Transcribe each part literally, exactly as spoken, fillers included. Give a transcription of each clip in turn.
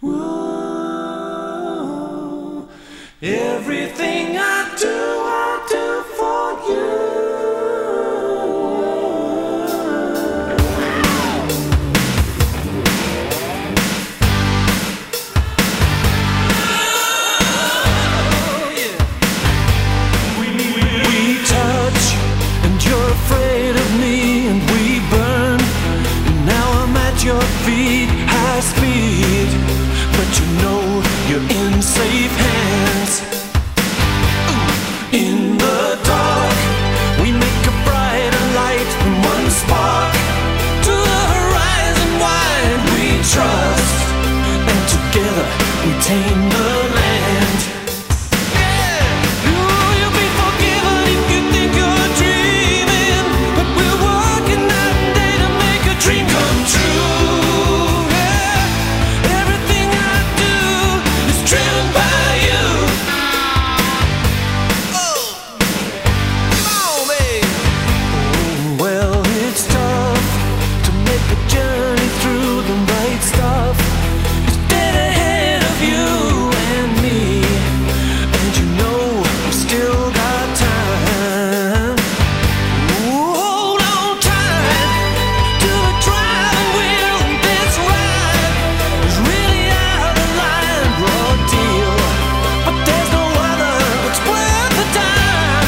Whoa. Everything I do, I do for you. We, we touch, and you're afraid of me, and we burn. And now I'm at your feet, high speed, but you know you're in safe hands. In the dark, we make a brighter light from one spark. To the horizon wide we trust, and together we tame the land. Yeah. Ooh, you'll be forgiven if you think you're dreaming, but we're working night and day to make a dream come true. Yeah. Everything I do is driven by you. Well, it's tough to make a journey through the right stuff. It's dead ahead of you and me, and you know we've still got time. Ooh, hold on tight to the driving wheel, and this ride is really out of line, raw deal. But there's no other that's worth the time.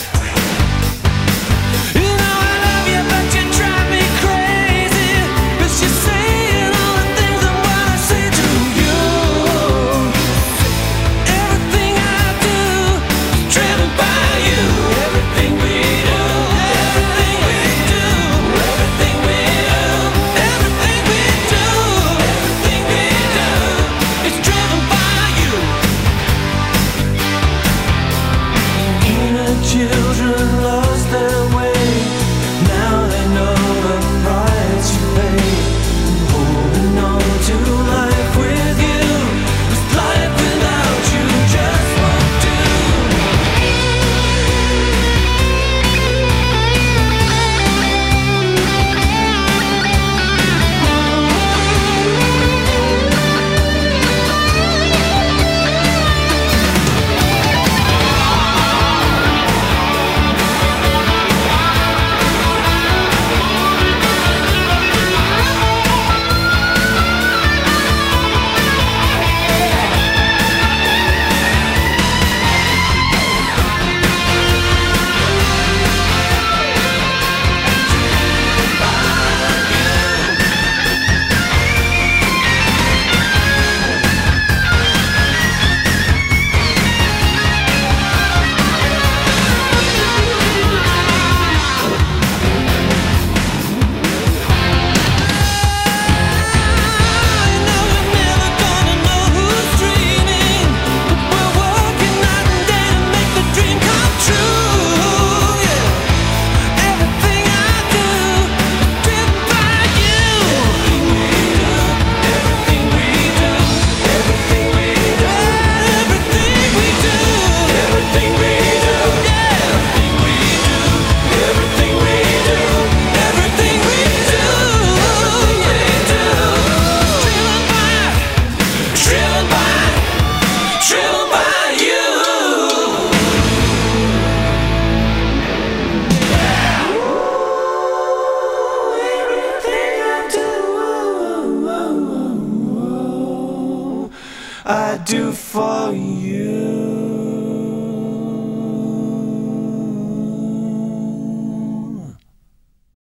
You know I love you, but you drive me crazy, 'cause you're saying all the things I wanna say to you. Everything I do is driven by you. Everything we do, everything we do, everything we do, everything we do, everything we do is driven by you. Inner children lost their way, now they know the price you pay. Holding on to life with you, 'cause life without you just won't do. I do for you.